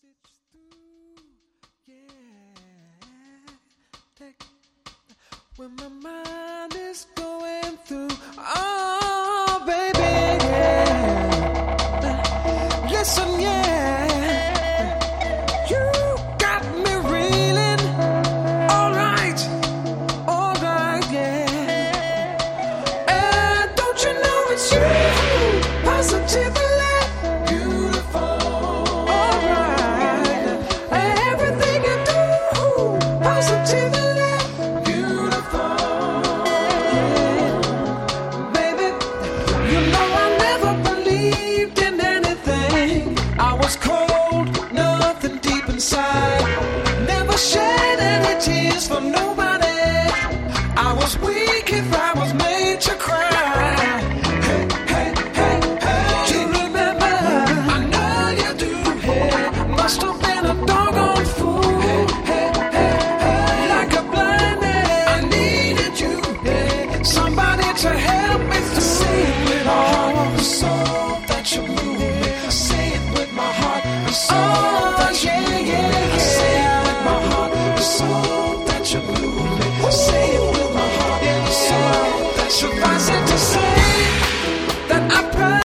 message through, yeah. Take when my mind is going through, oh baby, yeah. Listen, yeah. You got me reeling. All right, yeah. And don't you know it's you, positively. Never shed any tears for nobody. I was weak if I was made to cry. Hey, hey, hey, hey. Do you remember? I know you do. Hey, must have been a doggone fool. Hey, hey, hey, hey. Like a blind man, I needed you. Hey, somebody to help me through. Say it with my heart and soul that you move. Say it with my heart and soul that you move. Say it with my heart and soul that you